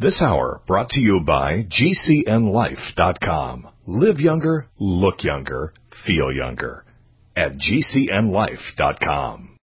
This hour brought to you by GCNLife.com. Live younger, look younger, feel younger. At GCNLife.com.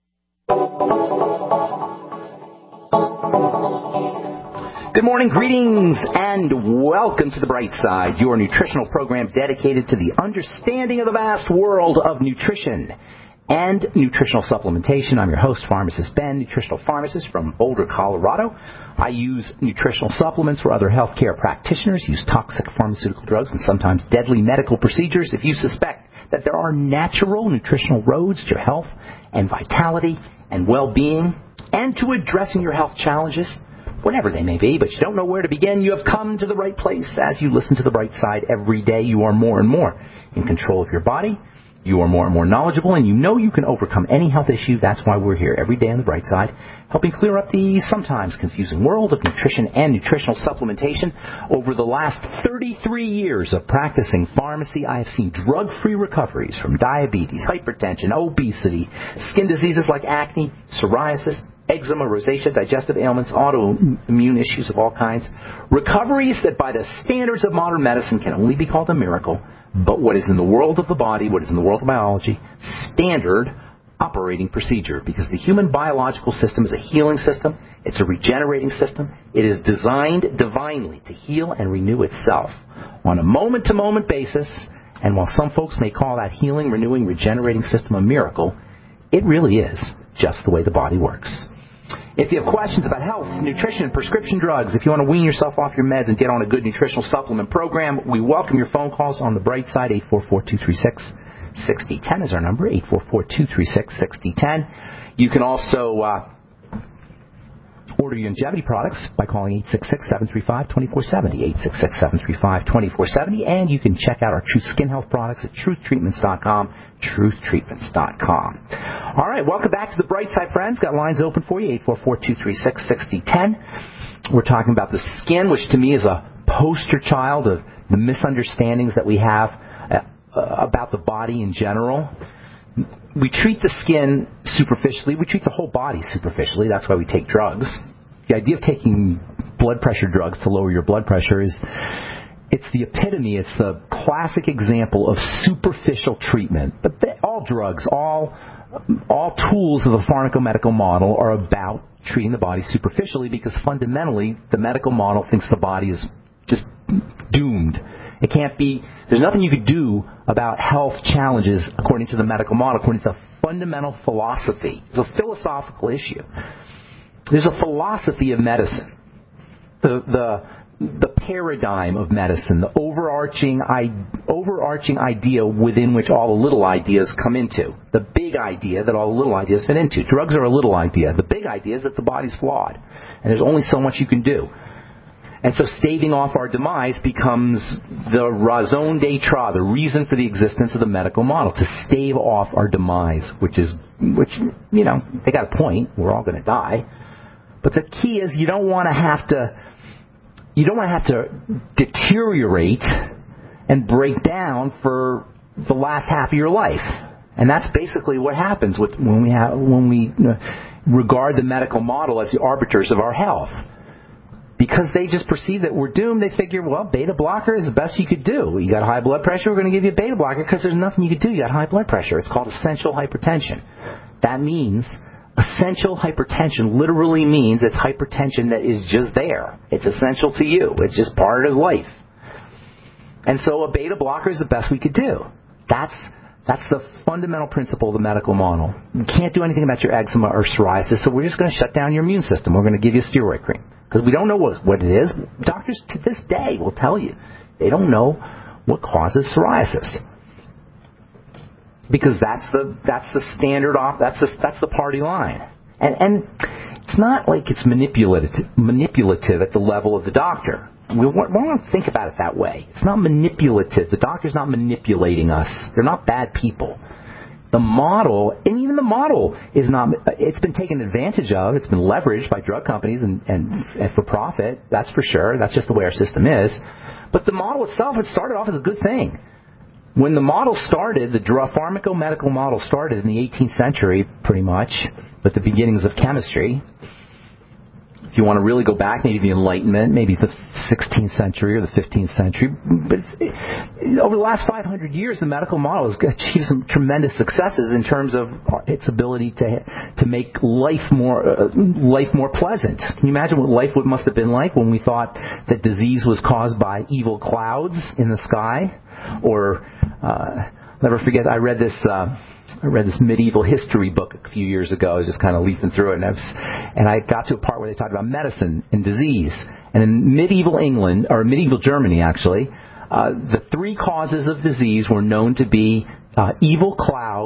Good morning, greetings, and welcome to The Bright Side, your nutritional program dedicated to the understanding of the vast world of nutrition and nutritional supplementation. I'm your host, Pharmacist Ben, nutritional pharmacist from Boulder, Colorado. I use nutritional supplements where other healthcare practitioners use toxic pharmaceutical drugs and sometimes deadly medical procedures. If you suspect that there are natural nutritional roads to your health and vitality and well-being and to addressing your health challenges, whatever they may be, but you don't know where to begin, you have come to the right place. As you listen to The Bright Side every day, you are more and more in control of your body. You are more and more knowledgeable, and you know you can overcome any health issue. That's why we're here every day on The Bright Side, helping clear up the sometimes confusing world of nutrition and nutritional supplementation. Over the last 33 years of practicing pharmacy, I have seen drug-free recoveries from diabetes, hypertension, obesity, skin diseases like acne, psoriasis, eczema, rosacea, digestive ailments, autoimmune issues of all kinds. Recoveries that by the standards of modern medicine can only be called a miracle, but what is in the world of the body, what is in the world of biology, standard operating procedure. Because the human biological system is a healing system. It's a regenerating system. It is designed divinely to heal and renew itself on a moment-to-moment basis. And while some folks may call that healing, renewing, regenerating system a miracle, it really is just the way the body works. If you have questions about health, nutrition, prescription drugs, if you want to wean yourself off your meds and get on a good nutritional supplement program, we welcome your phone calls on The Bright Side. 844-236-6010 is our number, 844-236-6010. You can also order your longevity products by calling 866-735-2470, 866-735-2470, and you can check out our Truth Skin Health products at truthtreatments.com, truthtreatments.com. All right, welcome back to The Bright Side, friends. Got lines open for you, 844-236-6010. We're talking about the skin, which to me is a poster child of the misunderstandings that we have about the body in general. We treat the skin superficially. We treat the whole body superficially. That's why we take drugs. The idea of taking blood pressure drugs to lower your blood pressure it's the epitome, it's the classic example of superficial treatment. But all drugs, all tools of the pharmacomedical model are about treating the body superficially because fundamentally the medical model thinks the body is just doomed. It can't be. There's nothing you could do about health challenges according to the medical model, according to the fundamental philosophy. It's a philosophical issue. There's a philosophy of medicine, the paradigm of medicine, the overarching idea within which all the little ideas come into, the big idea that all the little ideas fit into. Drugs are a little idea. The big idea is that the body's flawed, and there's only so much you can do. And so staving off our demise becomes the raison d'etre, the reason for the existence of the medical model, to stave off our demise, which they got a point. We're all going to die. But the key is you don't want to have to deteriorate and break down for the last half of your life. And that's basically what happens when we regard the medical model as the arbiters of our health. Because they just perceive that we're doomed, they figure, well, beta blocker is the best you could do. You got high blood pressure, we're going to give you a beta blocker because there's nothing you could do. You got high blood pressure. It's called essential hypertension. That means essential hypertension literally means it's hypertension that is just there. It's essential to you. It's just part of life. And so a beta blocker is the best we could do. That's the fundamental principle of the medical model. You can't do anything about your eczema or psoriasis, so we're just going to shut down your immune system. We're going to give you a steroid cream. Because we don't know what it is. Doctors to this day will tell you they don't know what causes psoriasis. Because that's the standard off. That's the party line. And it's not like it's manipulative at the level of the doctor. We want to think about it that way. It's not manipulative. The doctor's not manipulating us. They're not bad people. The model, and even the model is not, it's been taken advantage of, it's been leveraged by drug companies and for profit, that's for sure, that's just the way our system is. But the model itself, it started off as a good thing. When the model started, the pharmacomedical model started in the 18th century, pretty much, with the beginnings of chemistry, If you want to really go back, maybe the Enlightenment, maybe the 16th century or the 15th century. But over the last 500 years, the medical model has achieved some tremendous successes in terms of its ability to make life more pleasant. Can you imagine what life must have been like when we thought that disease was caused by evil clouds in the sky? Or, never forget, I read this medieval history book a few years ago. I was just kind of leafing through it, and I got to a part where they talked about medicine and disease. And in medieval England, or medieval Germany actually, the 3 causes of disease were known to be evil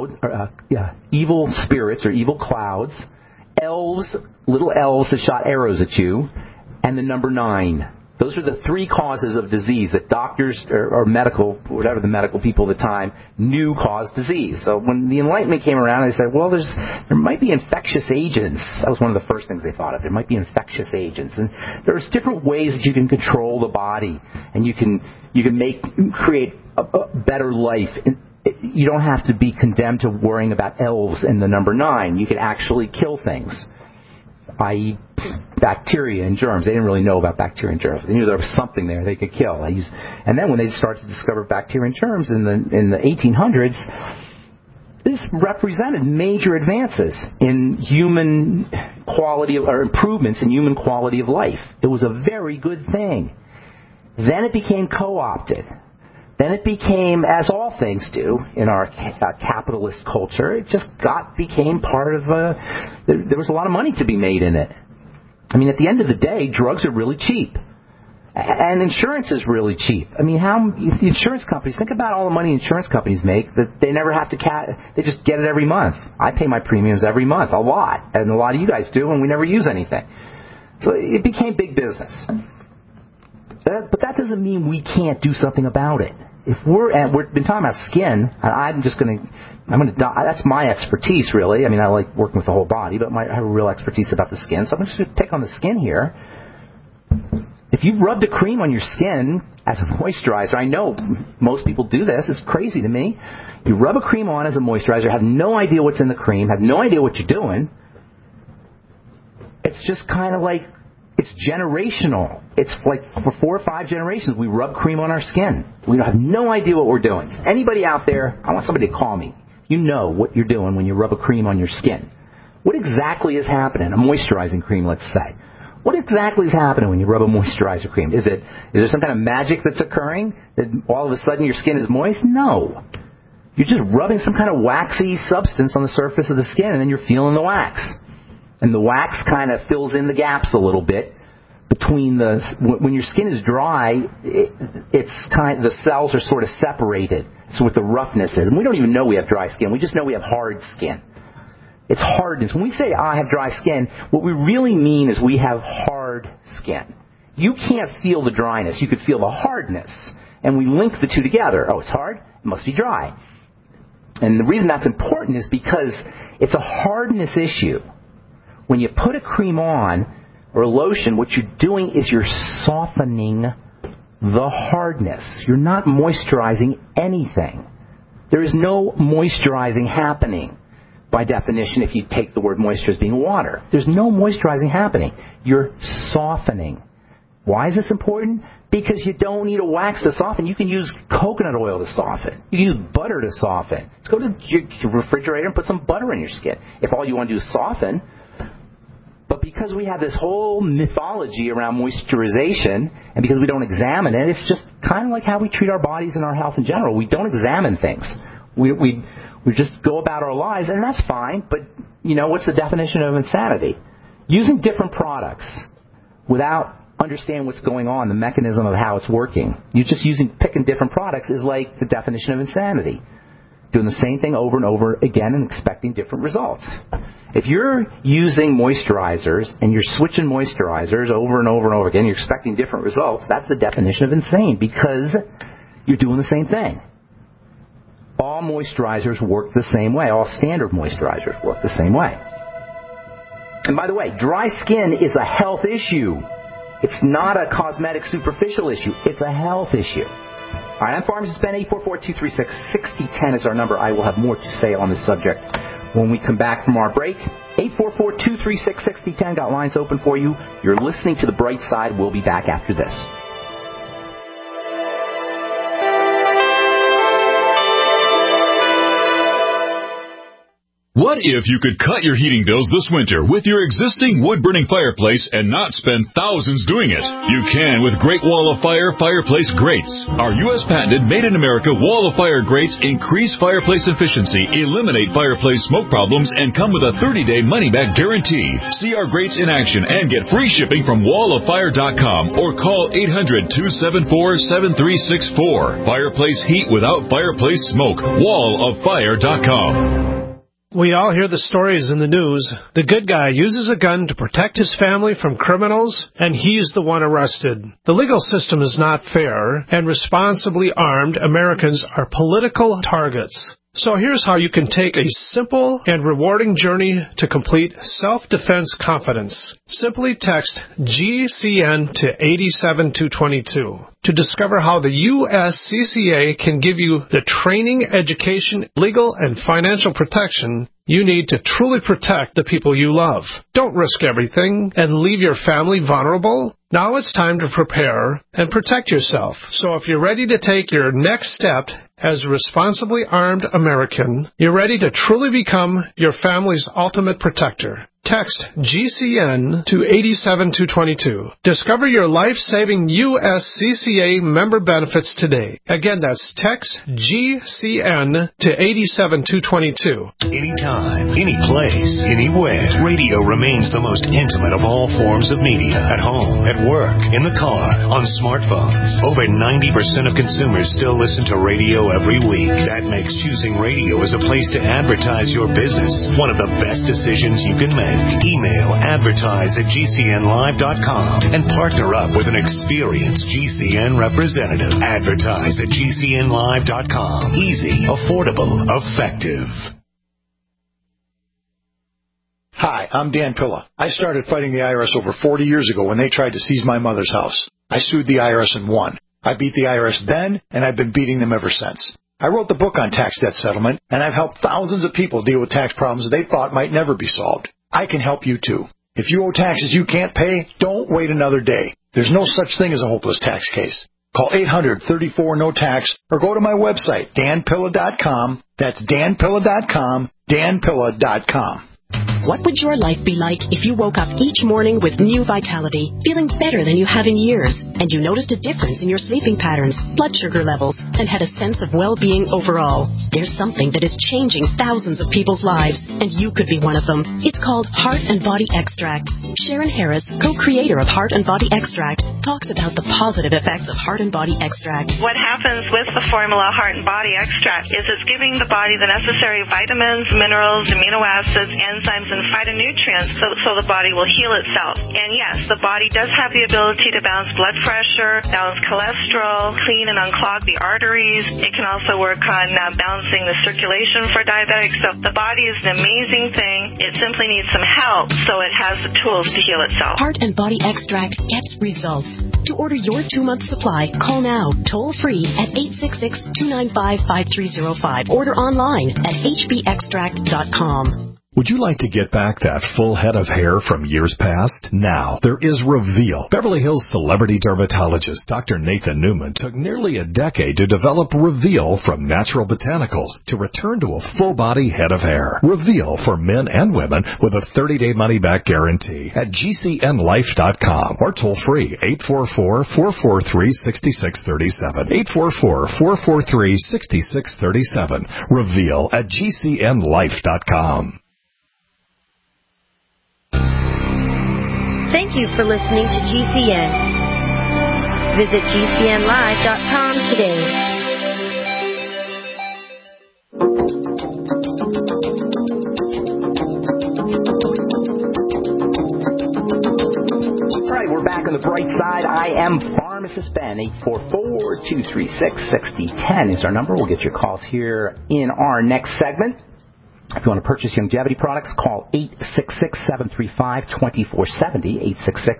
spirits or evil clouds, elves, little elves that shot arrows at you, and the number 9. Those are the 3 causes of disease that doctors or whatever the medical people at the time knew caused disease. So when the Enlightenment came around, they said, well, there might be infectious agents. That was one of the first things they thought of. There might be infectious agents. And there's different ways that you can control the body, and you can create a better life. You don't have to be condemned to worrying about elves and the number 9. You can actually kill things, i.e., bacteria and germs. They didn't really know about bacteria and germs. They knew there was something there they could kill. And then when they started to discover bacteria and germs in the 1800s, this represented major advances in human quality or improvements in human quality of life. It was a very good thing. Then it became co-opted. Then it became, as all things do in our capitalist culture, it just became part of there was a lot of money to be made in it. I mean, at the end of the day, drugs are really cheap. And insurance is really cheap. I mean, the insurance companies, think about all the money insurance companies make that they never have to they just get it every month. I pay my premiums every month, a lot. And a lot of you guys do, and we never use anything. So it became big business. But that doesn't mean we can't do something about it. If we've been talking about skin, and that's my expertise, really. I mean, I like working with the whole body, but I have a real expertise about the skin, so I'm just going to pick on the skin here. If you've rubbed a cream on your skin as a moisturizer, I know most people do this, it's crazy to me. You rub a cream on as a moisturizer, have no idea what's in the cream, have no idea what you're doing. It's just kind of like, it's generational. It's like for 4 or 5 generations we rub cream on our skin. We have no idea what we're doing. Anybody out there, I want somebody to call me. You know what you're doing when you rub a cream on your skin. What exactly is happening? A moisturizing cream, let's say. What exactly is happening when you rub a moisturizer cream? Is there some kind of magic that's occurring that all of a sudden your skin is moist? No. You're just rubbing some kind of waxy substance on the surface of the skin, and then you're feeling the wax. And the wax kind of fills in the gaps a little bit between when your skin is dry, the cells are sort of separated. So what the roughness is. And we don't even know we have dry skin. We just know we have hard skin. It's hardness. When we say, I have dry skin, what we really mean is we have hard skin. You can't feel the dryness. You could feel the hardness. And we link the two together. Oh, it's hard? It must be dry. And the reason that's important is because it's a hardness issue. When you put a cream on or a lotion, what you're doing is you're softening the hardness. You're not moisturizing anything. There is no moisturizing happening by definition if you take the word moisture as being water. There's no moisturizing happening. You're softening. Why is this important? Because you don't need a wax to soften. You can use coconut oil to soften. You can use butter to soften. Let's go to your refrigerator and put some butter in your skin. If all you want to do is soften. But because we have this whole mythology around moisturization, and because we don't examine it, it's just kind of like how we treat our bodies and our health in general. We don't examine things. We just go about our lives, and that's fine. But, what's the definition of insanity? Using different products without understanding what's going on, the mechanism of how it's working. You're just picking different products is like the definition of insanity. Doing the same thing over and over again and expecting different results. If you're using moisturizers and you're switching moisturizers over and over and over again, you're expecting different results, that's the definition of insane because you're doing the same thing. All moisturizers work the same way. All standard moisturizers work the same way. And by the way, dry skin is a health issue. It's not a cosmetic superficial issue. It's a health issue. All right, I'm Pharmacist Ben. 844-236-6010 is our number. I will have more to say on this subject when we come back from our break. 844-236-6010. Got lines open for you. You're listening to The Bright Side. We'll be back after this. What if you could cut your heating bills this winter with your existing wood-burning fireplace and not spend thousands doing it? You can with Great Wall of Fire fireplace grates. Our U.S.-patented, made-in-America Wall of Fire grates increase fireplace efficiency, eliminate fireplace smoke problems, and come with a 30-day money-back guarantee. See our grates in action and get free shipping from walloffire.com or call 800-274-7364. Fireplace heat without fireplace smoke. walloffire.com. We all hear the stories in the news. The good guy uses a gun to protect his family from criminals, and he's the one arrested. The legal system is not fair, and responsibly armed Americans are political targets. So here's how you can take a simple and rewarding journey to complete self-defense confidence. Simply text GCN to 87222 to discover how the USCCA can give you the training, education, legal, and financial protection you need to truly protect the people you love. Don't risk everything and leave your family vulnerable. Now it's time to prepare and protect yourself. So if you're ready to take your next step as a responsibly armed American, you're ready to truly become your family's ultimate protector. Text GCN to 87222. Discover your life-saving USCCA member benefits today. Again, that's text GCN to 87222. Anytime, any place, anywhere. Radio remains the most intimate of all forms of media. At home, at work, in the car, on smartphones. Over 90% of consumers still listen to radio every week. That makes choosing radio as a place to advertise your business one of the best decisions you can make. Email advertise@gcnlive.com and partner up with an experienced GCN representative. Advertise@gcnlive.com. Easy, affordable, effective. Hi, I'm Dan Pilla. I started fighting the IRS over 40 years ago when they tried to seize my mother's house. I sued the IRS and won. I beat the IRS then, and I've been beating them ever since. I wrote the book on tax debt settlement, and I've helped thousands of people deal with tax problems they thought might never be solved. I can help you too. If you owe taxes you can't pay, don't wait another day. There's no such thing as a hopeless tax case. Call 800-34-NO-TAX or go to my website, danpilla.com. That's danpilla.com, danpilla.com. What would your life be like if you woke up each morning with new vitality, feeling better than you have in years, and you noticed a difference in your sleeping patterns, blood sugar levels, and had a sense of well-being overall? There's something that is changing thousands of people's lives, and you could be one of them. It's called Heart and Body Extract. Sharon Harris, co-creator of Heart and Body Extract, talks about the positive effects of Heart and Body Extract. What happens with the formula Heart and Body Extract is it's giving the body the necessary vitamins, minerals, amino acids, enzymes, and phytonutrients so the body will heal itself. And yes, the body does have the ability to balance blood pressure, balance cholesterol, clean and unclog the arteries. It can also work on balancing the circulation for diabetics. So the body is an amazing thing. It simply needs some help so it has the tools to heal itself. Heart and Body Extract gets results. To order your 2-month supply, call now, toll free at 866-295-5305. Order online at hbextract.com. Would you like to get back that full head of hair from years past? Now, there is Reveal. Beverly Hills celebrity dermatologist Dr. Nathan Newman took nearly a decade to develop Reveal from natural botanicals to return to a full-body head of hair. Reveal for men and women with a 30-day money-back guarantee at gcnlife.com or toll free 844-443-6637. 844-443-6637. Reveal at gcnlife.com. Thank you for listening to GCN. Visit GCNlive.com today. All right, we're back on the bright side. I am Pharmacist Ben. 844-236-6010 is our number. We'll get your calls here in our next segment. If you want to purchase longevity products, call 866-735-2470,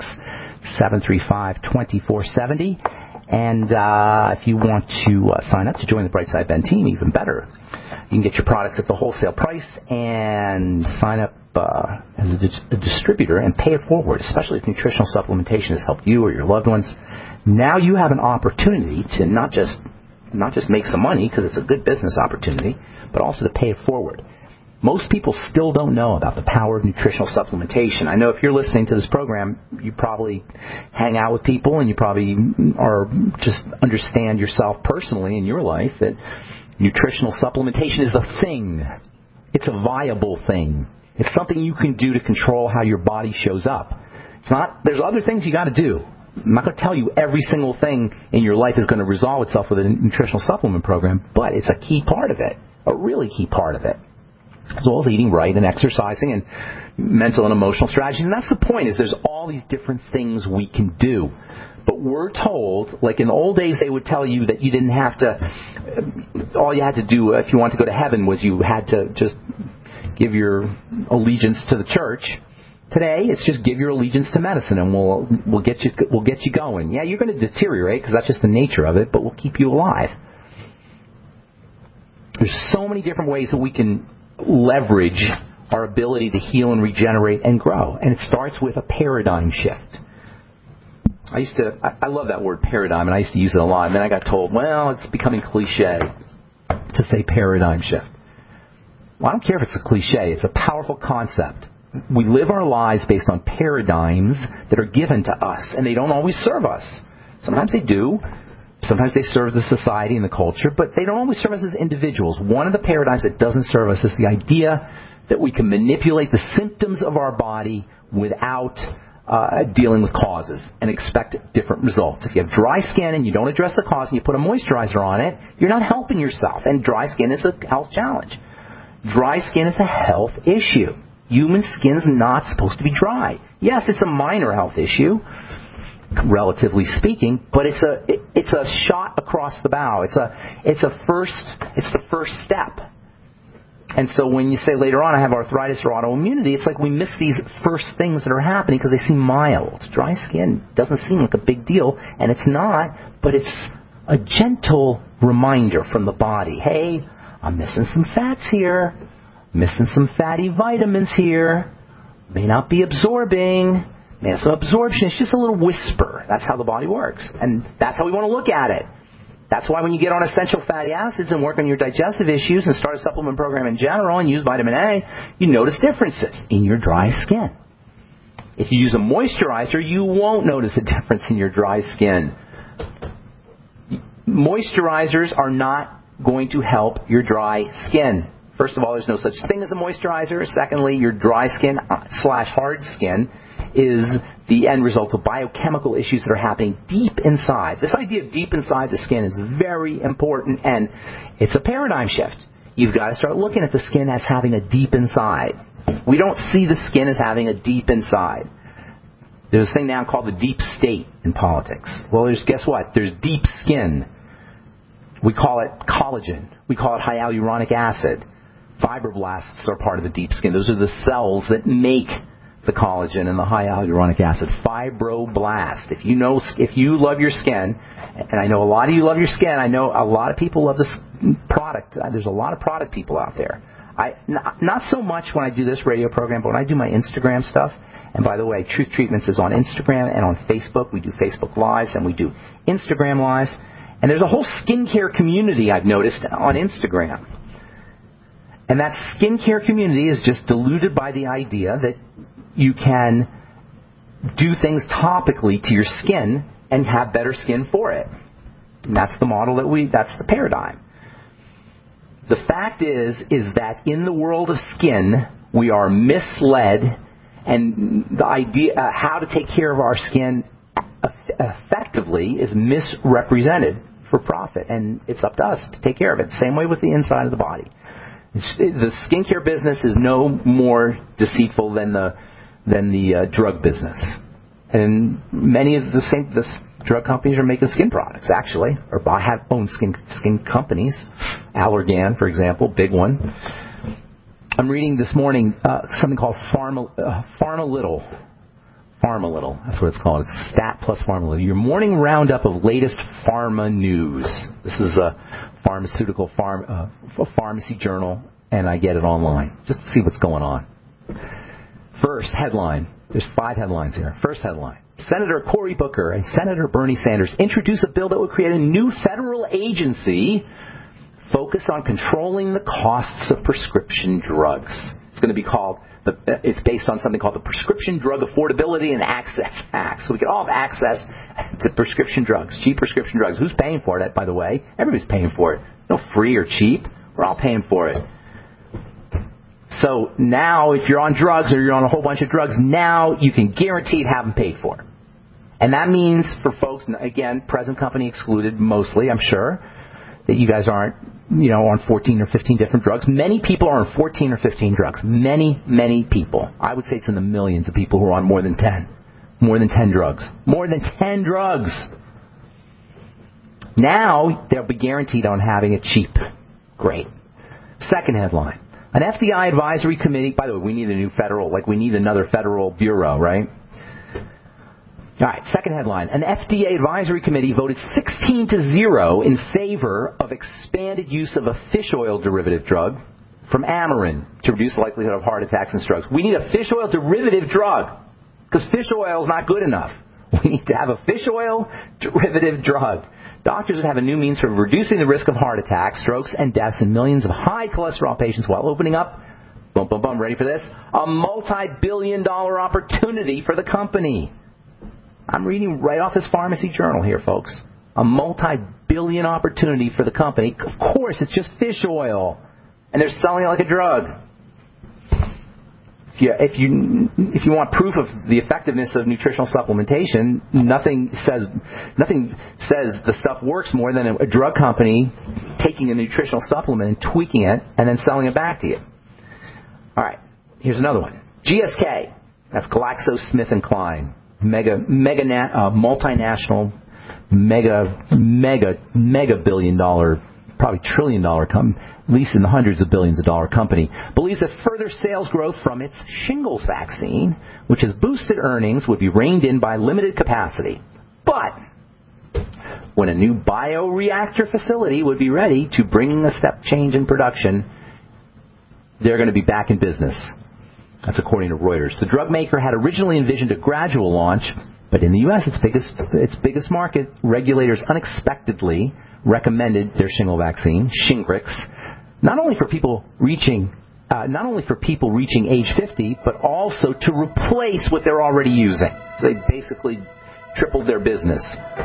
866-735-2470. And if you want to sign up to join the Brightside Ben team, even better, You can get your products at the wholesale price and sign up as a distributor and pay it forward, especially if nutritional supplementation has helped you or your loved ones. Now you have an opportunity to not just make some money, because it's a good business opportunity, but also to pay it forward. Most people still don't know about the power of nutritional supplementation. I know if you're listening to this program, you probably hang out with people and you probably are just understand yourself personally in your life that nutritional supplementation is a thing. It's a viable thing. It's something you can do to control how your body shows up. It's not. There's other things you got to do. I'm not going to tell you every single thing in your life is going to resolve itself with a nutritional supplement program, but it's a key part of it, a really key part of it, as well as eating right and exercising and mental and emotional strategies. And that's the point, is there's all these different things we can do. But we're told, like in the old days, they would tell you that you didn't have to, all you had to do if you wanted to go to heaven was you had to just give your allegiance to the church. Today, it's just give your allegiance to medicine, and we'll get you going. Yeah, you're going to deteriorate because that's just the nature of it, but we'll keep you alive. There's so many different ways that we can leverage our ability to heal and regenerate and grow, and it starts with a paradigm shift. I love that word paradigm, and I used to use it a lot, and then I got told, well, it's becoming cliche to say paradigm shift. Well, I don't care if it's a cliche. It's a powerful concept. We live our lives based on paradigms that are given to us, and they don't always serve us. Sometimes they do. Sometimes they serve the society and the culture, but they don't always serve us as individuals. One of the paradigms that doesn't serve us is the idea that we can manipulate the symptoms of our body without dealing with causes and expect different results. If you have dry skin and you don't address the cause and you put a moisturizer on it, you're not helping yourself, and dry skin is a health challenge. Dry skin is a health issue. Human skin's not supposed to be dry. Yes, it's a minor health issue, relatively speaking, but it's a shot across the bow. It's the first step. And so when you say later on I have arthritis or autoimmunity, it's like we miss these first things that are happening because they seem mild. Dry skin doesn't seem like a big deal, and it's not, but it's a gentle reminder from the body. Hey, I'm missing some fats here. Missing some fatty vitamins here. May not be absorbing. May have some absorption. It's just a little whisper. That's how the body works. And that's how we want to look at it. That's why when you get on essential fatty acids and work on your digestive issues and start a supplement program in general and use vitamin A, you notice differences in your dry skin. If you use a moisturizer, you won't notice a difference in your dry skin. Moisturizers are not going to help your dry skin. First of all, there's no such thing as a moisturizer. Secondly, your dry skin / hard skin is the end result of biochemical issues that are happening deep inside. This idea of deep inside the skin is very important, and it's a paradigm shift. You've got to start looking at the skin as having a deep inside. We don't see the skin as having a deep inside. There's this thing now called the deep state in politics. Well, guess what? There's deep skin. We call it collagen. We call it hyaluronic acid. Fibroblasts are part of the deep skin. Those are the cells that make the collagen and the hyaluronic acid. Fibroblast. If you love your skin, and I know a lot of you love your skin, I know a lot of people love this product. There's a lot of product people out there. Not so much when I do this radio program, but when I do my Instagram stuff. And by the way, Truth Treatments is on Instagram and on Facebook. We do Facebook Lives and we do Instagram Lives. And there's a whole skincare community I've noticed on Instagram. And that skincare community is just diluted by the idea that you can do things topically to your skin and have better skin for it. And that's the model that's the paradigm. The fact is that in the world of skin, we are misled, and the idea how to take care of our skin effectively is misrepresented for profit, and it's up to us to take care of it. Same way with the inside of the body. The skincare business is no more deceitful than the drug business, and many of the drug companies are making skin products actually, or have own skin companies. Allergan, for example, big one. I'm reading this morning something called PharmaLittle. PharmaLittle, that's what it's called. It's Stat plus PharmaLittle. Your morning roundup of latest pharma news. This is pharmacy journal, and I get it online just to see what's going on. First headline. There's 5 headlines here. First headline. Senator Cory Booker and Senator Bernie Sanders introduce a bill that would create a new federal agency focused on controlling the costs of prescription drugs. It's going to be called, it's based on something called the Prescription Drug Affordability and Access Act. So we can all have access to prescription drugs, cheap prescription drugs. Who's paying for it, by the way? Everybody's paying for it. No free or cheap. We're all paying for it. So now if you're on drugs or you're on a whole bunch of drugs, now you can guaranteed have them paid for. And that means for folks, again, present company excluded mostly, I'm sure, that you guys aren't, on 14 or 15 different drugs. Many people are on 14 or 15 drugs. Many, many people. I would say it's in the millions of people who are on more than 10. More than 10 drugs. More than 10 drugs. Now they'll be guaranteed on having it cheap. Great. Second headline. An FDI advisory committee, by the way, we need another federal bureau, right? All right, second headline. An FDA advisory committee voted 16-0 in favor of expanded use of a fish oil derivative drug from Amarin to reduce the likelihood of heart attacks and strokes. We need a fish oil derivative drug because fish oil is not good enough. We need to have a fish oil derivative drug. Doctors would have a new means for reducing the risk of heart attacks, strokes, and deaths in millions of high cholesterol patients while opening up, ready for this, a multi-billion-dollar opportunity for the company. I'm reading right off this pharmacy journal here, folks. A multi-billion opportunity for the company. Of course, it's just fish oil, and they're selling it like a drug. If you want proof of the effectiveness of nutritional supplementation, nothing says the stuff works more than a drug company taking a nutritional supplement and tweaking it and then selling it back to you. All right, here's another one. GSK, that's GlaxoSmithKline, multinational, mega billion-dollar, probably trillion-dollar company, at least in the hundreds of billions of dollar company, believes that further sales growth from its shingles vaccine, which has boosted earnings, would be reined in by limited capacity. But when a new bioreactor facility would be ready to bring a step change in production, they're going to be back in business. That's according to Reuters. The drug maker had originally envisioned a gradual launch, but in the U.S., its biggest market, regulators unexpectedly recommended their shingle vaccine, Shingrix, not only for people reaching age 50, but also to replace what they're already using. So they basically tripled their business.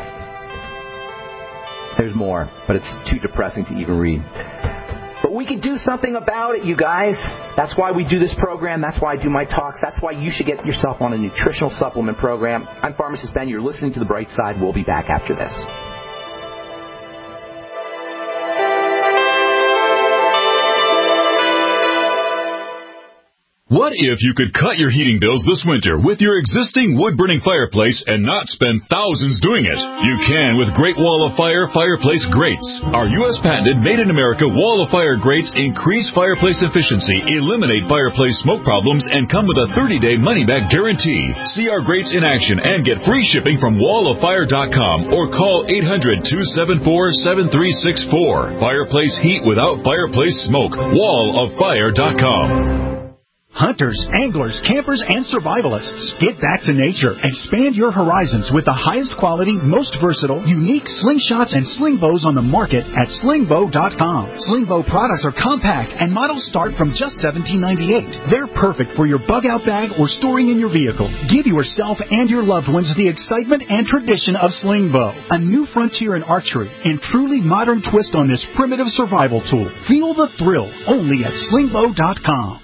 There's more, but it's too depressing to even read. But we can do something about it, you guys. That's why we do this program. That's why I do my talks. That's why you should get yourself on a nutritional supplement program. I'm Pharmacist Ben. You're listening to The Bright Side. We'll be back after this. What if you could cut your heating bills this winter with your existing wood-burning fireplace and not spend thousands doing it? You can with Great Wall of Fire fireplace grates. Our U.S. patented made-in-America Wall of Fire grates increase fireplace efficiency, eliminate fireplace smoke problems, and come with a 30-day money-back guarantee. See our grates in action and get free shipping from walloffire.com or call 800-274-7364. Fireplace heat without fireplace smoke. walloffire.com. Hunters, anglers, campers, and survivalists. Get back to nature. Expand your horizons with the highest quality, most versatile, unique slingshots and sling bows on the market at slingbow.com. Slingbow products are compact and models start from just $17.98. They're perfect for your bug-out bag or storing in your vehicle. Give yourself and your loved ones the excitement and tradition of Slingbow, a new frontier in archery and truly modern twist on this primitive survival tool. Feel the thrill only at slingbow.com.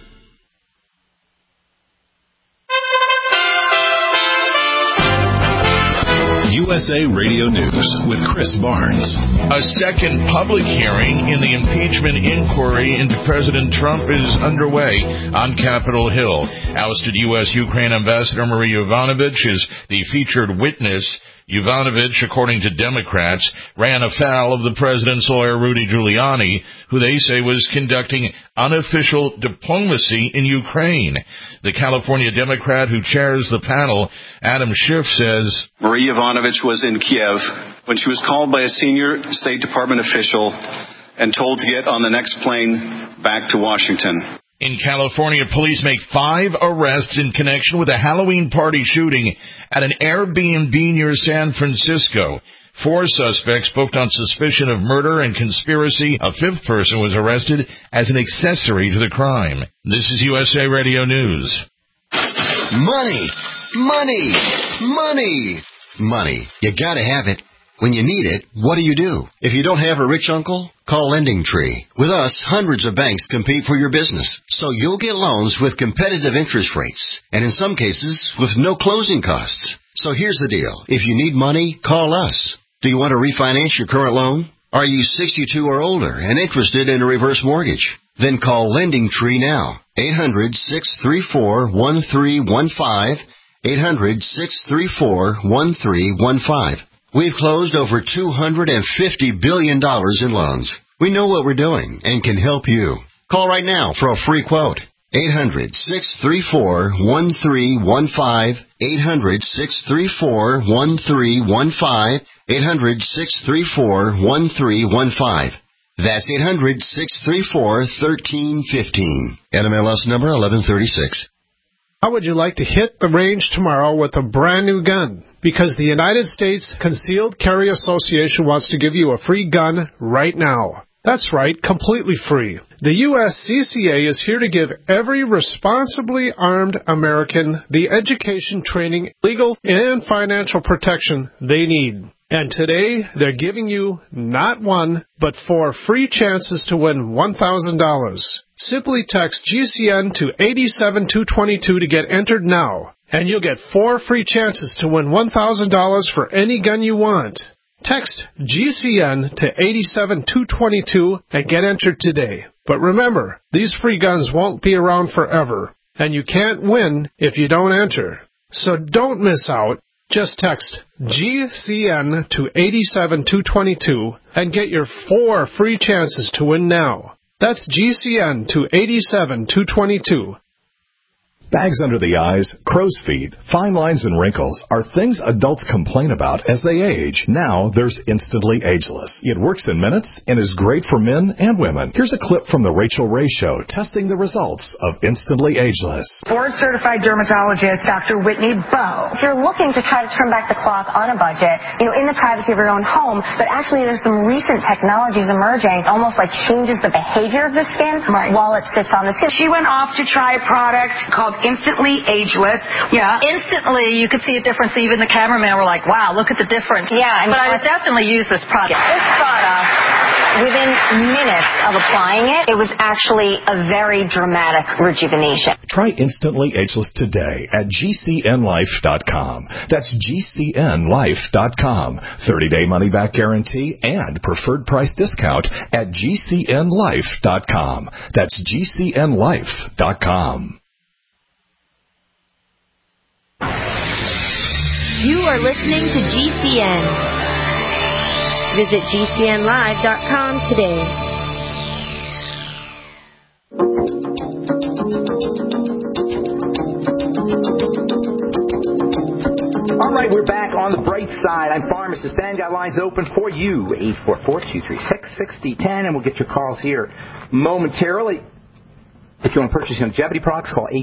USA Radio News with Chris Barnes. A second public hearing in the impeachment inquiry into President Trump is underway on Capitol Hill. Ousted U.S.-Ukraine Ambassador Marie Yovanovitch is the featured witness. Yovanovitch, according to Democrats, ran afoul of the president's lawyer Rudy Giuliani, who they say was conducting unofficial diplomacy in Ukraine. The California Democrat who chairs the panel, Adam Schiff, says, Marie Yovanovitch was in Kiev when she was called by a senior State Department official and told to get on the next plane back to Washington. In California, police make 5 arrests in connection with a Halloween party shooting at an Airbnb near San Francisco. 4 suspects booked on suspicion of murder and conspiracy. A 5th person was arrested as an accessory to the crime. This is USA Radio News. Money! Money! Money! Money. You gotta have it. When you need it, what do? If you don't have a rich uncle, call LendingTree. With us, hundreds of banks compete for your business, so you'll get loans with competitive interest rates, and in some cases, with no closing costs. So here's the deal. If you need money, call us. Do you want to refinance your current loan? Are you 62 or older and interested in a reverse mortgage? Then call LendingTree now. 800-634-1315. 800-634-1315. We've closed over $250 billion in loans. We know what we're doing and can help you. Call right now for a free quote. 800-634-1315. 800-634-1315. 800-634-1315. That's 800-634-1315. NMLS number 1136. How would you like to hit the range tomorrow with a brand new gun? Because the United States Concealed Carry Association wants to give you a free gun right now. That's right, completely free. The USCCA is here to give every responsibly armed American the education, training, legal, and financial protection they need. And today, they're giving you not 1, but 4 free chances to win $1,000. Simply text GCN to 87222 to get entered now, and you'll get 4 free chances to win $1,000 for any gun you want. Text GCN to 87222 and get entered today. But remember, these free guns won't be around forever, and you can't win if you don't enter. So don't miss out. Just text GCN to 87222 and get your 4 free chances to win now. That's GCN to 87222. Bags under the eyes, crow's feet, fine lines, and wrinkles are things adults complain about as they age. Now there's Instantly Ageless. It works in minutes and is great for men and women. Here's a clip from the Rachel Ray Show testing the results of Instantly Ageless. Board-certified dermatologist Dr. Whitney Bowe. If you're looking to try to turn back the clock on a budget, in the privacy of your own home, but actually there's some recent technologies emerging, almost like changes the behavior of the skin while it sits on the skin. She went off to try a product called Instantly Ageless. Yeah, instantly you could see a difference. Even the cameraman were like, wow, look at the difference. Yeah, but I would definitely use this product. This product, within minutes of applying it, it was actually a very dramatic rejuvenation. Try Instantly Ageless today at GCNlife.com. That's GCNlife.com. 30-day money-back guarantee and preferred price discount at GCNlife.com. That's GCNlife.com. You are listening to GCN. Visit GCNlive.com today. All right, we're back on the bright side. I'm Pharmacist Ben. Got lines open for you, 844-236-6010, and we'll get your calls here momentarily. If you want to purchase longevity products, call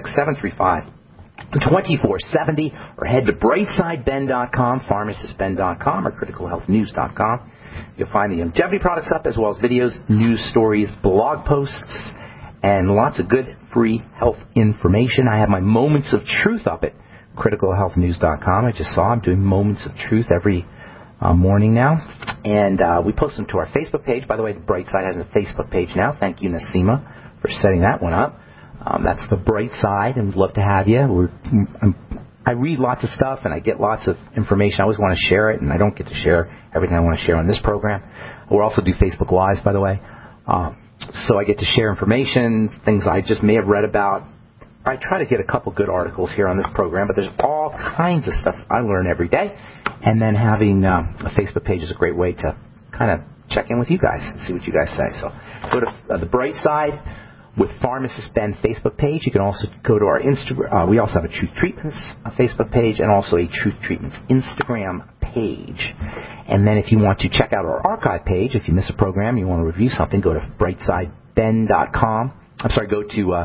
866-735-2470 or head to brightsideben.com, pharmacistben.com, or criticalhealthnews.com. You'll find the longevity products up as well as videos, news stories, blog posts, and lots of good free health information. I have my Moments of Truth up at criticalhealthnews.com. I just saw I'm doing Moments of Truth every morning now. And we post them to our Facebook page. By the way, the Bright Side has a Facebook page now. Thank you, Nasima, for setting that one up. That's the Bright Side, and we'd love to have you. I read lots of stuff, and I get lots of information. I always want to share it, and I don't get to share everything I want to share on this program. We'll also do Facebook Lives, by the way. So I get to share information, things I just may have read about. I try to get a couple good articles here on this program, but there's all kinds of stuff I learn every day. And then having a Facebook page is a great way to kind of check in with you guys and see what you guys say. So go to the Bright Side with Pharmacist Ben Facebook page. You can also go to our Instagram. We also have a Truth Treatments Facebook page and also a Truth Treatments Instagram page. And then if you want to check out our archive page, if you miss a program, you want to review something, go to brightsideben.com. I'm sorry, go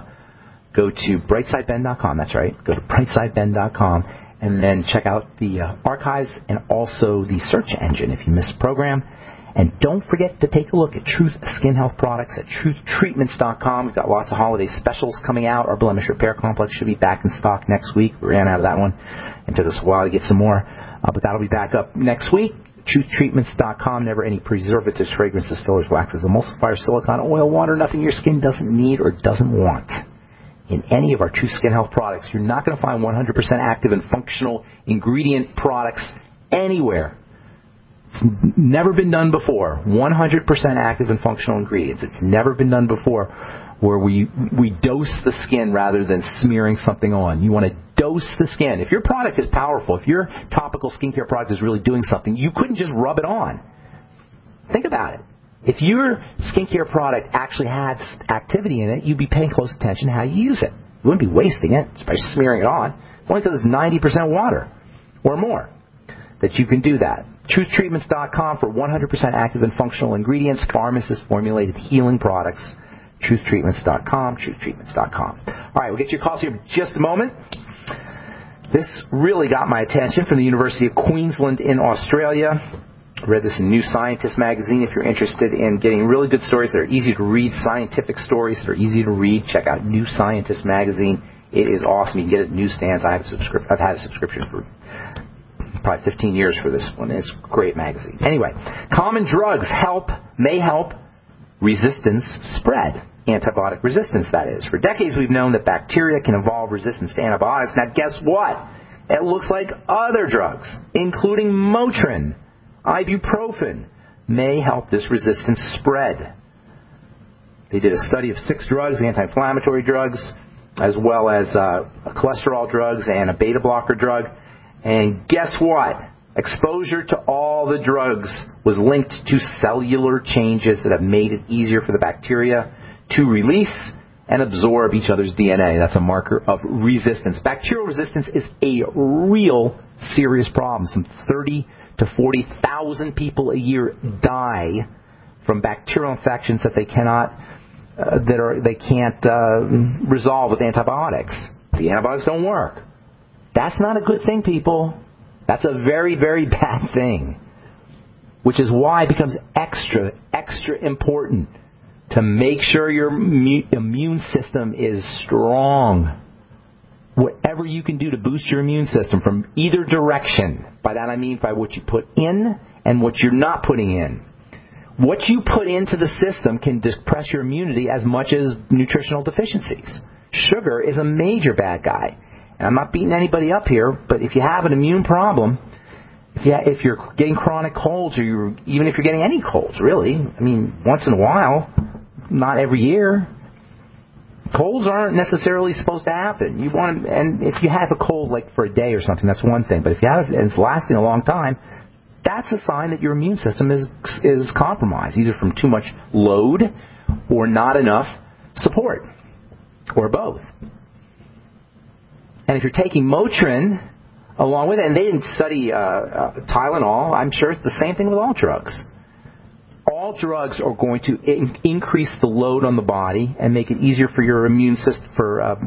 to brightsideben.com. That's right. Go to brightsideben.com and then check out the archives and also the search engine if you miss a program. And don't forget to take a look at Truth Skin Health Products at truthtreatments.com. We've got lots of holiday specials coming out. Our Blemish Repair Complex should be back in stock next week. We ran out of that one. It took us a while to get some more. But that'll be back up next week. Truthtreatments.com. Never any preservatives, fragrances, fillers, waxes, emulsifiers, silicone, oil, water, nothing your skin doesn't need or doesn't want. In any of our Truth Skin Health products, you're not going to find 100% active and functional ingredient products anywhere. It's never been done before. 100% active and functional ingredients. It's never been done before where we dose the skin rather than smearing something on. You want to dose the skin. If your product is powerful, if your topical skincare product is really doing something, you couldn't just rub it on. Think about it. If your skincare product actually had activity in it, you'd be paying close attention to how you use it. You wouldn't be wasting it just by smearing it on. It's only because it's 90% water or more that you can do that. TruthTreatments.com for 100% active and functional ingredients, pharmacist-formulated healing products. TruthTreatments.com, TruthTreatments.com. All right, we'll get your calls here in just a moment. This really got my attention from the University of Queensland in Australia. I read this in New Scientist magazine. If you're interested in getting really good stories that are easy to read, scientific stories that are easy to read, check out New Scientist magazine. It is awesome. You can get it at newsstands. I've had a subscription for probably 15 years for this one. It's a great magazine. Anyway, common drugs may help resistance spread. Antibiotic resistance, that is. For decades, we've known that bacteria can evolve resistance to antibiotics. Now, guess what? It looks like other drugs, including Motrin, ibuprofen, may help this resistance spread. They did a study of 6 drugs, anti-inflammatory drugs, as well as cholesterol drugs and a beta blocker drug. And guess what? Exposure to all the drugs was linked to cellular changes that have made it easier for the bacteria to release and absorb each other's DNA. That's a marker of resistance. Bacterial resistance is a real serious problem. Some 30 to 40,000 people a year die from bacterial infections that they can't resolve with antibiotics. The antibiotics don't work. That's not a good thing, people. That's a very, very bad thing. Which is why it becomes extra important to make sure your immune system is strong. Whatever you can do to boost your immune system from either direction. By that I mean by what you put in and what you're not putting in. What you put into the system can depress your immunity as much as nutritional deficiencies. Sugar is a major bad guy. And I'm not beating anybody up here, but if you have an immune problem, if you're getting chronic colds, or even if you're getting any colds, really, I mean, once in a while, not every year, colds aren't necessarily supposed to happen. And if you have a cold like for a day or something, that's one thing. But if you have it and it's lasting a long time, that's a sign that your immune system is compromised, either from too much load or not enough support, or both. And if you're taking Motrin along with it, and they didn't study Tylenol, I'm sure it's the same thing with all drugs. All drugs are going to increase the load on the body and make it easier for your immune system, for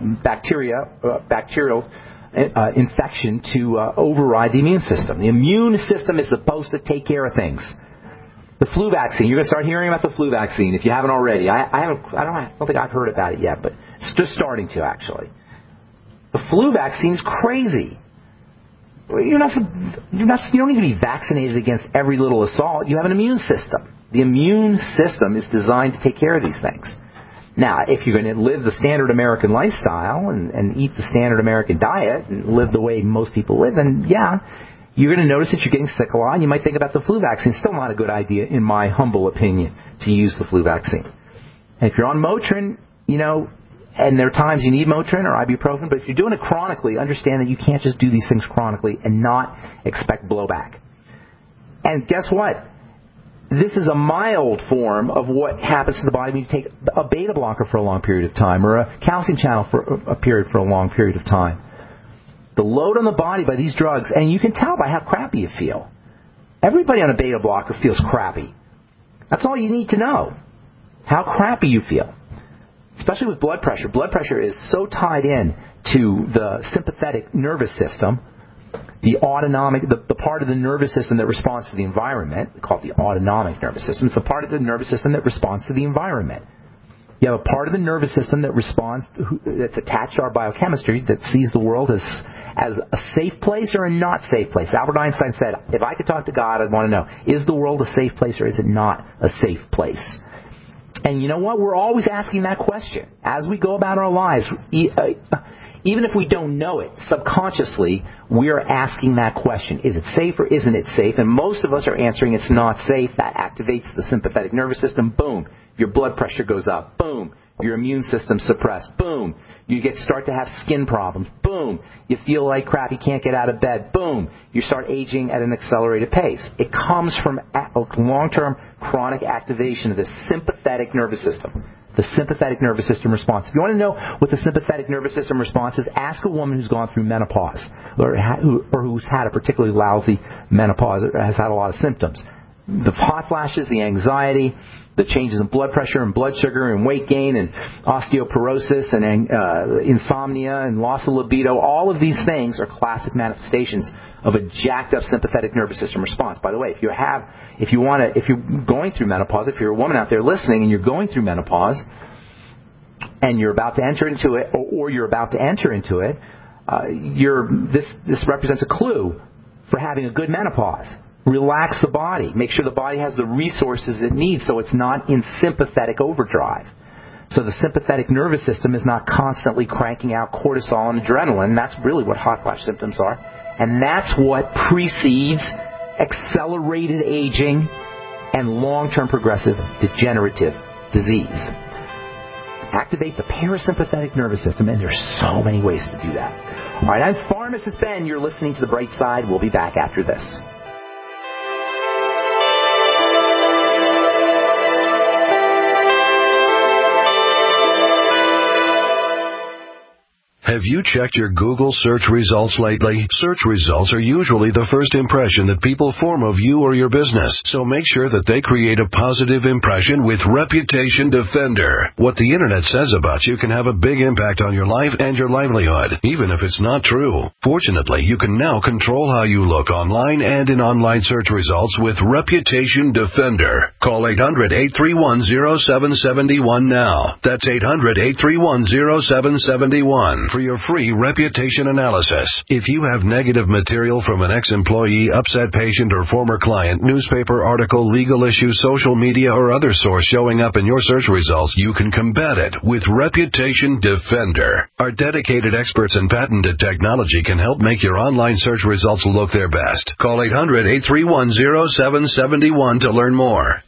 bacterial infection to override the immune system. The immune system is supposed to take care of things. The flu vaccine, you're going to start hearing about the flu vaccine if you haven't already. I don't think I've heard about it yet, but it's just starting to, actually. The flu vaccine is crazy. You don't need to be vaccinated against every little assault. You have an immune system. The immune system is designed to take care of these things. Now, if you're going to live the standard American lifestyle and eat the standard American diet and live the way most people live, then yeah, you're going to notice that you're getting sick a lot, and you might think about the flu vaccine. Still not a good idea, in my humble opinion, to use the flu vaccine. And if you're on Motrin, and there are times you need Motrin or ibuprofen, but if you're doing it chronically, understand that you can't just do these things chronically and not expect blowback. And guess what? This is a mild form of what happens to the body when you take a beta blocker for a long period of time, or a calcium channel for a long period of time. The load on the body by these drugs, and you can tell by how crappy you feel. Everybody on a beta blocker feels crappy. That's all you need to know, how crappy you feel. Especially with blood pressure. Blood pressure is so tied in to the sympathetic nervous system, the autonomic, the part of the nervous system that responds to the environment. We call it the autonomic nervous system. It's the part of the nervous system that responds to the environment. You have a part of the nervous system that responds, that's attached to our biochemistry, that sees the world as a safe place or a not safe place. Albert Einstein said, if I could talk to God, I'd want to know, is the world a safe place or is it not a safe place? And you know what? We're always asking that question. As we go about our lives, even if we don't know it, subconsciously, we are asking that question. Is it safe or isn't it safe? And most of us are answering it's not safe. That activates the sympathetic nervous system. Boom. Your blood pressure goes up. Boom. Your immune system suppressed. Boom. You start to have skin problems. Boom. You feel like crap. You can't get out of bed. Boom. You start aging at an accelerated pace. It comes from long-term chronic activation of the sympathetic nervous system. The sympathetic nervous system response. If you want to know what the sympathetic nervous system response is, ask a woman who's gone through menopause or who's had a particularly lousy menopause or has had a lot of symptoms. The hot flashes, the anxiety, the changes in blood pressure and blood sugar and weight gain and osteoporosis and insomnia and loss of libido, all of these things are classic manifestations of a jacked up sympathetic nervous system response. By the way, if you're going through menopause, if you're a woman out there listening and you're going through menopause and you're about to enter into it, or you're about to enter into it, this represents a clue for having a good menopause. Relax the body. Make sure the body has the resources it needs so it's not in sympathetic overdrive. So the sympathetic nervous system is not constantly cranking out cortisol and adrenaline. That's really what hot flash symptoms are. And that's what precedes accelerated aging and long-term progressive degenerative disease. Activate the parasympathetic nervous system, and there's so many ways to do that. All right, I'm Pharmacist Ben. You're listening to The Bright Side. We'll be back after this. Have you checked your Google search results lately? Search results are usually the first impression that people form of you or your business, so make sure that they create a positive impression with Reputation Defender. What the Internet says about you can have a big impact on your life and your livelihood, even if it's not true. Fortunately, you can now control how you look online and in online search results with Reputation Defender. Call 800-831-0771 now. That's 800-831-0771 for your free reputation analysis. If you have negative material from an ex-employee, upset patient, or former client, newspaper article, legal issue, social media, or other source showing up in your search results, you can combat it with Reputation Defender. Our dedicated experts in patented technology can help make your online search results look their best. Call 800-831-0771 to learn more.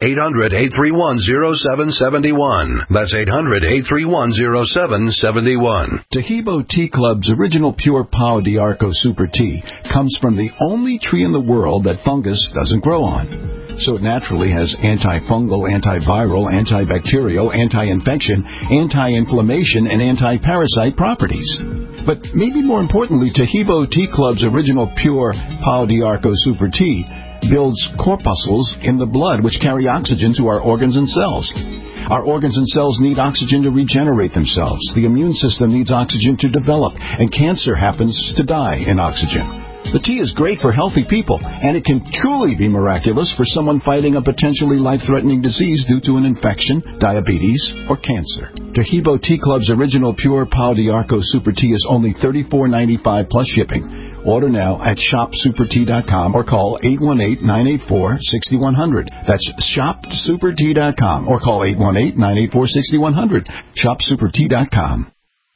800-831-0771. That's 800-831-0771. Tahibo Tea Club's original pure Pau d'Arco Super Tea comes from the only tree in the world that fungus doesn't grow on. So it naturally has antifungal, antiviral, antibacterial, anti-infection, anti-inflammation, and anti-parasite properties. But maybe more importantly, Tahibo Tea Club's original pure Pau d'Arco Super Tea builds corpuscles in the blood which carry oxygen to our organs and cells. Our organs and cells need oxygen to regenerate themselves. The immune system needs oxygen to develop, and cancer happens to die in oxygen. The tea is great for healthy people, and it can truly be miraculous for someone fighting a potentially life-threatening disease due to an infection, diabetes, or cancer. Tahibo Tea Club's original pure Pau d'Arco Super Tea is only $34.95 plus shipping. Order now at shopsupertea.com or call 818-984-6100. That's shopsupertea.com or call 818-984-6100. Shopsupertea.com.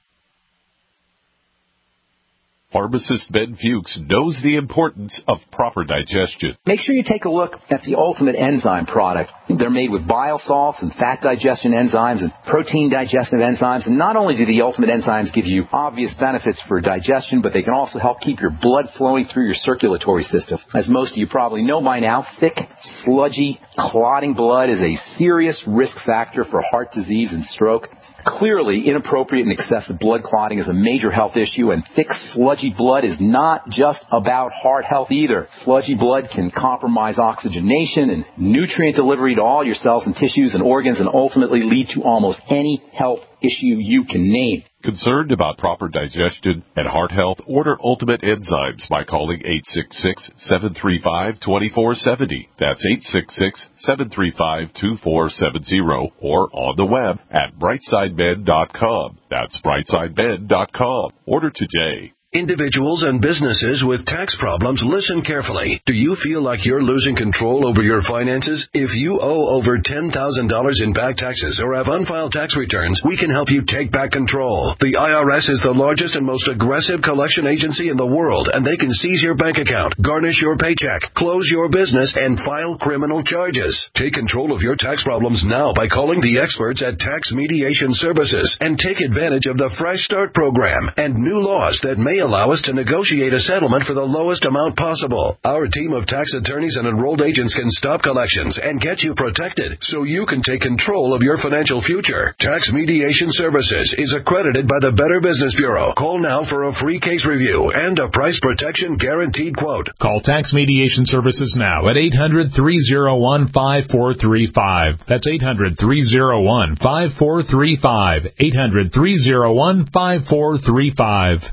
Pharmacist Ben Fuchs knows the importance of proper digestion. Make sure you take a look at the Ultimate Enzyme product. They're made with bile salts and fat digestion enzymes and protein digestive enzymes. And not only do the Ultimate enzymes give you obvious benefits for digestion, but they can also help keep your blood flowing through your circulatory system. As most of you probably know by now, thick, sludgy, clotting blood is a serious risk factor for heart disease and stroke. Clearly, inappropriate and excessive blood clotting is a major health issue, and thick, sludgy blood is not just about heart health either. Sludgy blood can compromise oxygenation and nutrient delivery to all your cells and tissues and organs and ultimately lead to almost any health issue you can name. Concerned about proper digestion and heart health? Order Ultimate Enzymes by calling 866-735-2470. That's 866-735-2470 or on the web at brightsidebed.com. That's brightsidebed.com. Order today. Individuals and businesses with tax problems, listen carefully. Do you feel like you're losing control over your finances? If you owe over $10,000 in back taxes or have unfiled tax returns, we can help you take back control. The IRS is the largest and most aggressive collection agency in the world, and they can seize your bank account, garnish your paycheck, close your business, and file criminal charges. Take control of your tax problems now by calling the experts at Tax Mediation Services and take advantage of the Fresh Start program and new laws that may allow us to negotiate a settlement for the lowest amount possible. Our team of tax attorneys and enrolled agents can stop collections and get you protected so you can take control of your financial future. Tax Mediation Services is accredited by the Better Business Bureau. Call now for a free case review and a price protection guaranteed quote. Call Tax Mediation Services now at 800-301-5435. That's 800-301-5435. 800-301-5435.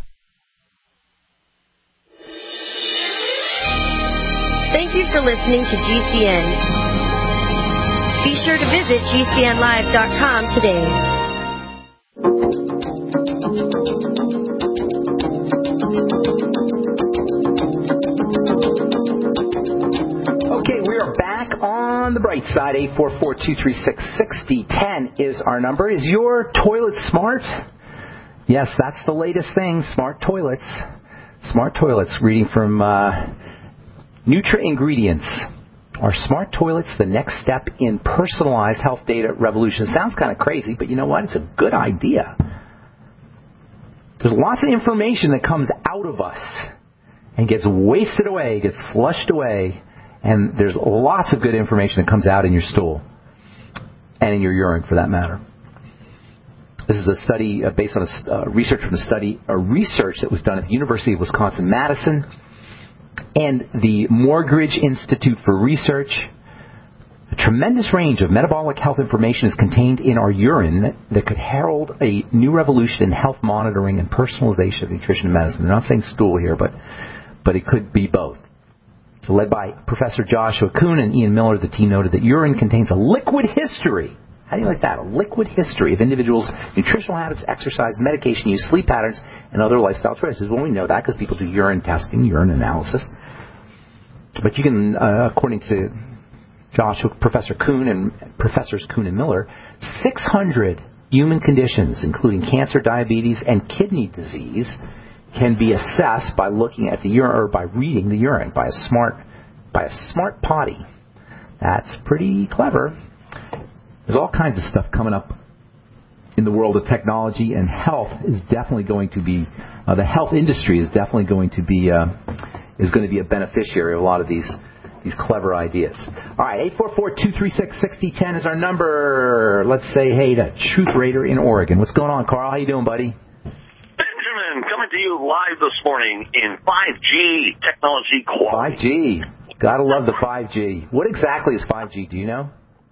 Thank you for listening to GCN. Be sure to visit GCNlive.com today. Okay, we are back on the bright side. 844-236-6010 is our number. Is your toilet smart? Yes, that's the latest thing, smart toilets. Smart toilets, reading from Nutri-Ingredients. Are smart toilets the next step in personalized health data revolution? Sounds kind of crazy, but you know what? It's a good idea. There's lots of information that comes out of us and gets wasted away, gets flushed away, and there's lots of good information that comes out in your stool and in your urine, for that matter. This is a study based on research from research that was done at the University of Wisconsin-Madison and the Morgridge Institute for Research. A tremendous range of metabolic health information is contained in our urine that could herald a new revolution in health monitoring and personalization of nutrition and medicine. They're not saying stool here, but it could be both. Led by Professor Joshua Kuhn and Ian Miller, the team noted that urine contains a liquid history. How do you like that? A liquid history of individuals' nutritional habits, exercise, medication use, sleep patterns, and other lifestyle choices. Well, we know that because people do urine testing, urine analysis. But you can, according to Professor Kuhn and Professors Kuhn and Miller, 600 human conditions, including cancer, diabetes, and kidney disease, can be assessed by looking at the urine or by reading the urine by a smart potty. That's pretty clever. There's all kinds of stuff coming up in the world of technology, and health is definitely going to be the health industry is definitely going to be a beneficiary of a lot of these clever ideas. All right, 844-236-6010 is our number. Let's say hey to Truth Raider in Oregon. What's going on, Carl? How you doing, buddy? Benjamin, coming to you live this morning in 5G technology quality. 5G. Gotta love the 5G. What exactly is 5G? Do you know?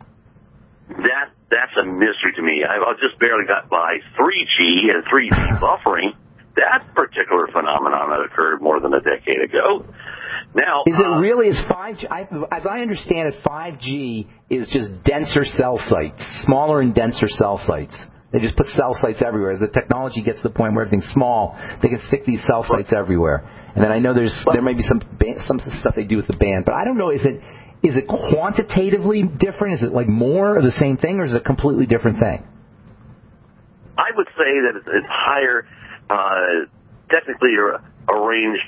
That's a mystery to me. I've just barely got by 3G and 3G buffering. That particular phenomenon that occurred more than a decade ago. Now, is it really 5G? As I understand it, 5G is just denser cell sites, smaller and denser cell sites. They just put cell sites everywhere. As the technology gets to the point where everything's small, they can stick these cell sites everywhere. And then I know there may be some stuff they do with the band, but I don't know. Is it quantitatively different? Is it like more of the same thing, or is it a completely different thing? I would say that it's higher, technically arranged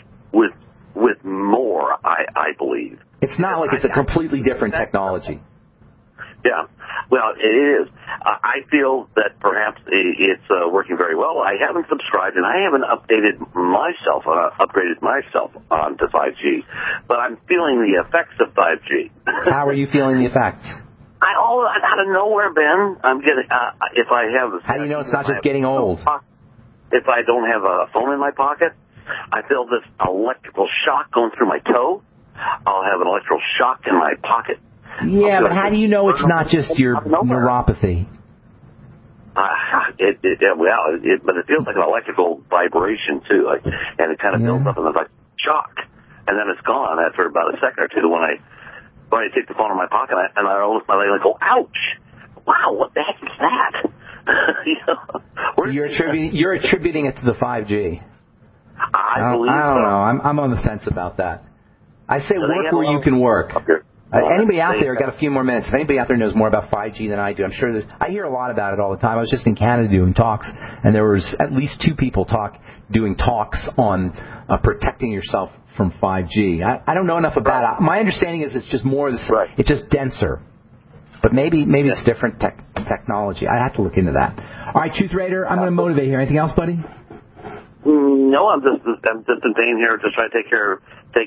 with more, I believe. It's not like it's a completely different technology. Yeah, well, it is. I feel that perhaps it's working very well. I haven't subscribed and I haven't updated myself, upgraded myself onto 5G, but I'm feeling the effects of 5G. How are you feeling the effects? Out of nowhere, Ben, I'm getting. If I have. How do you know it's not just getting old? If I don't have a phone in my pocket, I feel this electrical shock going through my toe. I'll have an electrical shock in my pocket. Yeah, but how do you know it's not just your neuropathy? But it feels like an electrical vibration too, and it kind of builds up and it's like shock, and then it's gone after about a second or two. When I take the phone in my pocket and I almost my leg and go, ouch! Wow, what the heck is that? So you're attributing it to the 5G. I don't know. I'm on the fence about that. I say work where you can work. Anybody out there, got a few more minutes. If anybody out there knows more about 5G than I do, I'm sure I hear a lot about it all the time. I was just in Canada doing talks, and there was at least 2 people doing talks on protecting yourself from 5G. I don't know enough about it. My understanding is it's just more of this. Right. It's just denser. But maybe it's different technology. I have to look into that. All right, Truth Raider, I'm going to motivate here. Anything else, buddy? No, I'm just staying here to try to take care of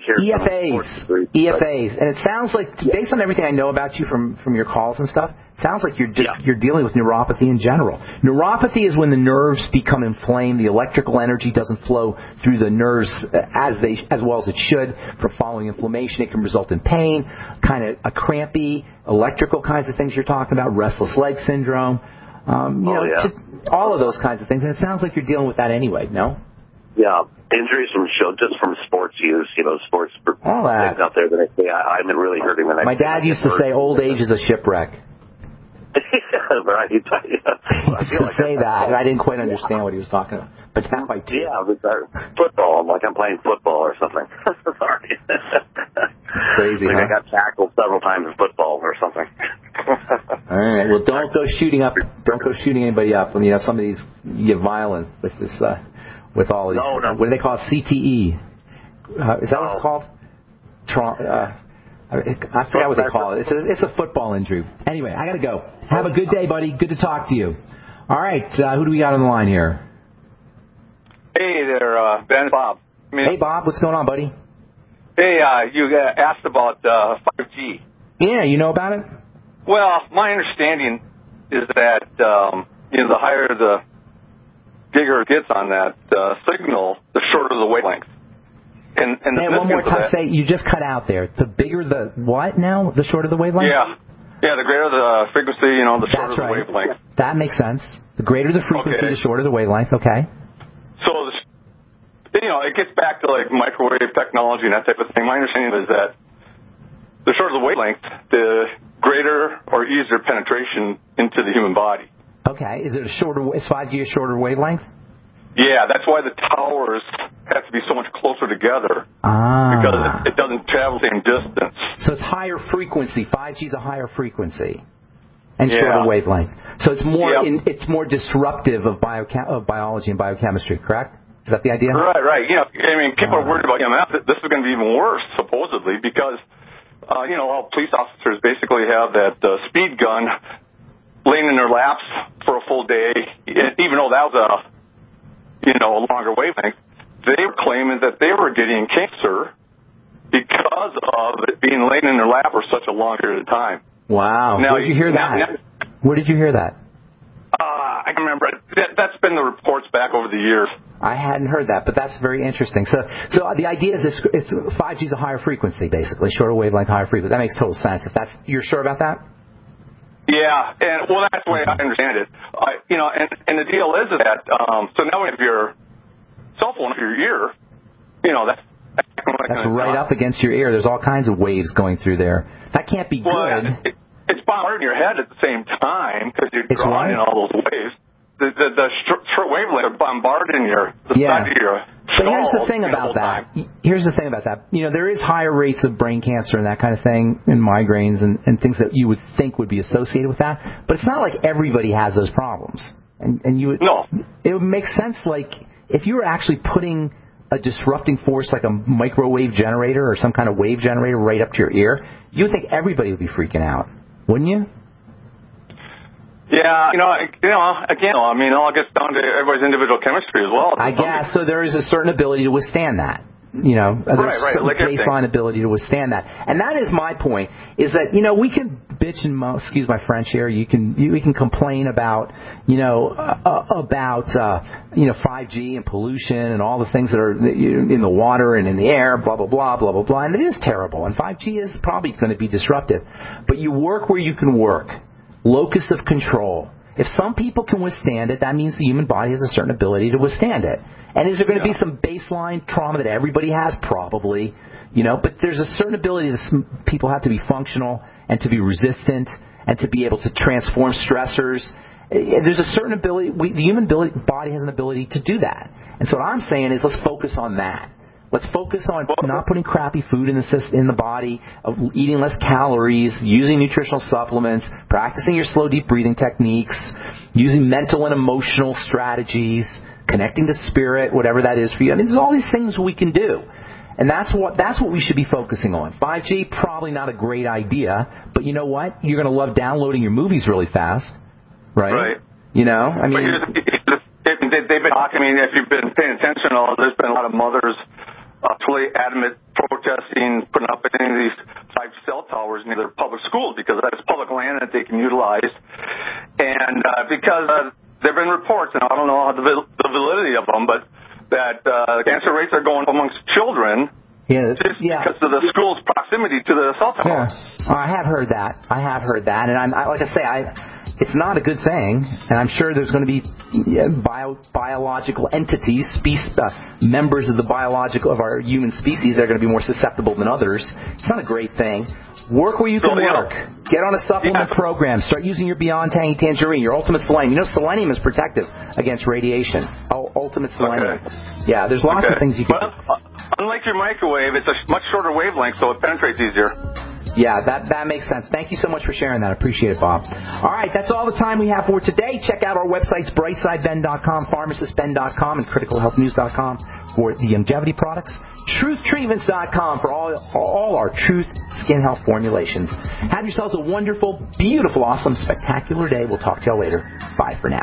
EFAs, and it sounds like, based on everything I know about you from your calls and stuff, it sounds like you're dealing with neuropathy in general. Neuropathy is when the nerves become inflamed, the electrical energy doesn't flow through the nerves as well as it should. For following inflammation, it can result in pain, kind of a crampy, electrical kinds of things you're talking about, restless leg syndrome, all of those kinds of things. And it sounds like you're dealing with that anyway, no? Yeah, injuries from sports use, sports all that out there that I'm really hurting. My dad used to say old age is a shipwreck. Right. He used to say that, and I didn't quite understand what he was talking about. But now I do. Yeah, football. I'm playing football or something. Sorry. It's crazy, I got tackled several times in football or something. All right. Well, don't go shooting anybody up when you have some of these. You get violent with this. With all these, what do they call it? CTE? Is that what it's called? I forgot what they call it. It's a football injury. Anyway, I got to go. Have a good day, buddy. Good to talk to you. All right, who do we got on the line here? Hey there, Ben. Bob. Hey, Bob. What's going on, buddy? Hey, you asked about 5G. Yeah, you know about it? Well, my understanding is that the higher the Giger gets on that signal, the shorter the wavelength. And say it one more time. Say, you just cut out there. The bigger the what now? The shorter the wavelength? Yeah, the greater the frequency, the shorter the wavelength. That makes sense. The greater the frequency, the shorter the wavelength. Okay. So, it gets back to like microwave technology and that type of thing. My understanding is that the shorter the wavelength, the greater or easier penetration into the human body. Okay. Is 5G a shorter wavelength? Yeah, that's why the towers have to be so much closer together. Because it doesn't travel the same distance. So it's higher frequency. 5G is a higher frequency and shorter wavelength. So it's more disruptive of biology and biochemistry, correct? Is that the idea? Right. People are worried about EMF. This is going to be even worse, supposedly, because all police officers basically have that speed gun laying in their laps for a full day, even though that was a longer wavelength. They were claiming that they were getting cancer because of it being laying in their lap for such a long period of time. Wow. Where did you hear that? Where did you hear that? I can remember. That's been the reports back over the years. I hadn't heard that, but that's very interesting. So the idea is 5G is a higher frequency, basically, shorter wavelength, higher frequency. That makes total sense. You're sure about that? Yeah, and that's the way I understand it. And the deal is that so now we have your cell phone up your ear. That's right up against your ear. There's all kinds of waves going through there. That can't be good. It's bombarding your head at the same time because you're drawing in all those waves. The short wavelength are bombarding the side of your skull. But here's the thing about that. There is higher rates of brain cancer and that kind of thing, and migraines and things that you would think would be associated with that. But it's not like everybody has those problems. It would make sense, like, if you were actually putting a disrupting force like a microwave generator or some kind of wave generator right up to your ear, you would think everybody would be freaking out, wouldn't you? Yeah, again, I mean, it all gets down to everybody's individual chemistry as well. I guess, so there is a certain ability to withstand that. There's a like baseline ability to withstand that. And that is my point, is that, we can bitch and excuse my French here, we can complain about, 5G and pollution and all the things that are in the water and in the air, blah, blah, blah, blah, blah, blah. And it is terrible. And 5G is probably going to be disruptive. But you work where you can work. Locus of control. If some people can withstand it, that means the human body has a certain ability to withstand it. And is there going to be some baseline trauma that everybody has? Probably. But there's a certain ability that people have to be functional and to be resistant and to be able to transform stressors. There's a certain ability. The human body has an ability to do that. And so what I'm saying is let's focus on that. Let's focus on not putting crappy food in the body, eating less calories, using nutritional supplements, practicing your slow, deep breathing techniques, using mental and emotional strategies, connecting to spirit, whatever that is for you. I mean, there's all these things we can do. And that's what we should be focusing on. 5G, probably not a great idea, but you know what? You're going to love downloading your movies really fast, right? Right. I mean... They've been talking, if you've been paying attention, there's been a lot of mothers totally adamant protesting putting up any of these 5 cell towers near their public schools because that's public land that they can utilize. And because there have been reports, and I don't know the validity of them, but that cancer rates are going up amongst children because of the school's proximity to the cell towers. Yeah. I have heard that. And like I say, it's not a good thing, and I'm sure there's going to be biological entities, members of our human species that are going to be more susceptible than others. It's not a great thing. Work where you can work. Get on a supplement program. Start using your Beyond Tangy Tangerine, your Ultimate Selenium. selenium is protective against radiation. Ultimate Selenium. Okay. Yeah, there's lots of things you can do. Unlike your microwave, it's a much shorter wavelength, so it penetrates easier. Yeah, that makes sense. Thank you so much for sharing that. I appreciate it, Bob. All right, that's all the time we have for today. Check out our websites, brightsideben.com, pharmacistben.com, and criticalhealthnews.com for the longevity products, truthtreatments.com for all our Truth Skin Health formulations. Have yourselves a wonderful, beautiful, awesome, spectacular day. We'll talk to y'all later. Bye for now.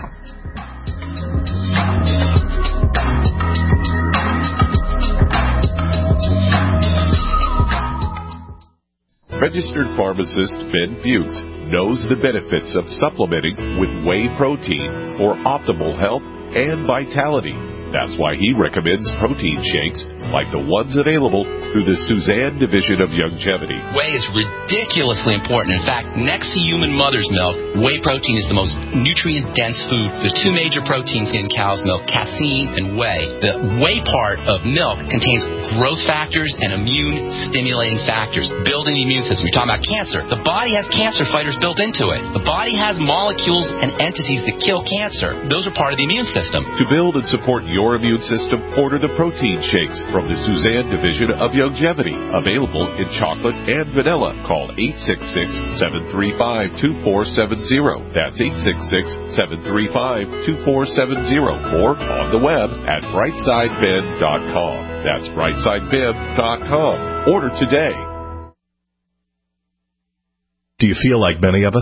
Registered pharmacist Ben Fuchs knows the benefits of supplementing with whey protein for optimal health and vitality. That's why he recommends protein shakes like the ones available through the Suzanne Division of Longevity. Whey is ridiculously important. In fact, next to human mother's milk, whey protein is the most nutrient-dense food. There's 2 major proteins in cow's milk, casein and whey. The whey part of milk contains growth factors and immune-stimulating factors, building the immune system. You're talking about cancer. The body has cancer fighters built into it. The body has molecules and entities that kill cancer. Those are part of the immune system. To build and support your immune system, order the protein shakes from the Suzanne Division of Longevity. Available in chocolate and vanilla. Call 866-735-2470. That's 866-735-2470. Or on the web at brightsideben.com. That's brightsideben.com. Order today. Do you feel like many of us?